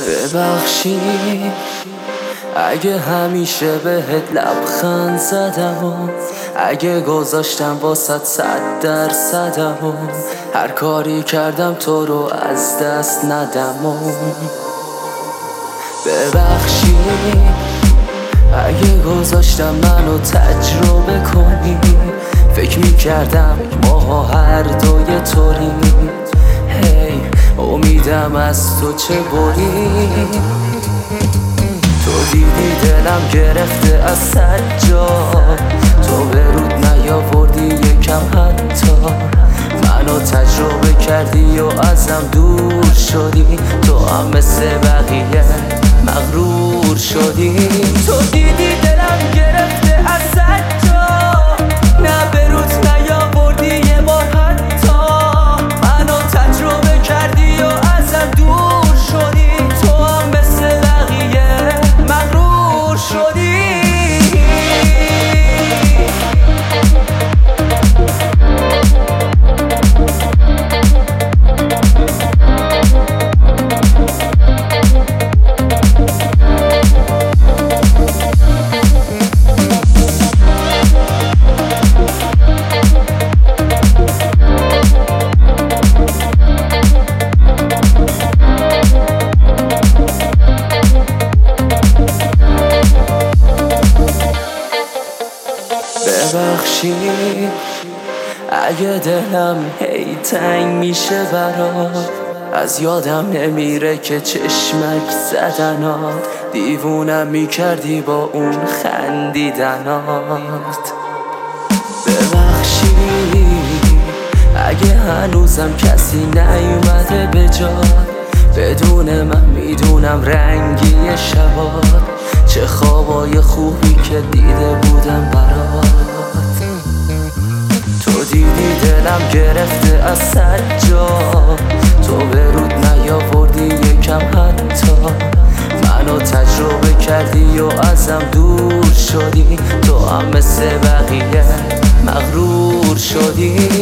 ببخشی اگه همیشه بهت لبخند زدم و اگه گذاشتم واسط 100%، هر کاری کردم تو رو از دست ندم و ببخشی اگه گذاشتم منو تجربه کنی، فکر میکردم ما هر دوی طوریم، هی امیدم از تو چه بری. تو دیدی دلم گرفته از سجا، تو به رود نیاوردی یکم حتی، منو تجربه کردی و ازم دور شدی، تو هم مثل بقیه مغرور شدی. تو دیدی دلم گرفته از سجا، نه به رود نیاوردی یه بار حتی، منو تجربه کردی و ازم دور شدی، تو هم مثل بقیه مغرور شدی. ببخشی اگه دلم هی تنگ میشه برات، از یادم نمیره که چشمک زدنات دیوونم میکردی با اون خندیدنات. ببخشی اگه هنوزم کسی نیومده به جات، بدون من میدونم رنگی شبات، چه خوابای خوبی که دیده بودم برات. تو دیدی دلم گرفته از سجا، تو به رود نیاوردی یکم حتی، منو تجربه کردی و ازم دور شدی، تو هم مثل بقیه مغرور شدی.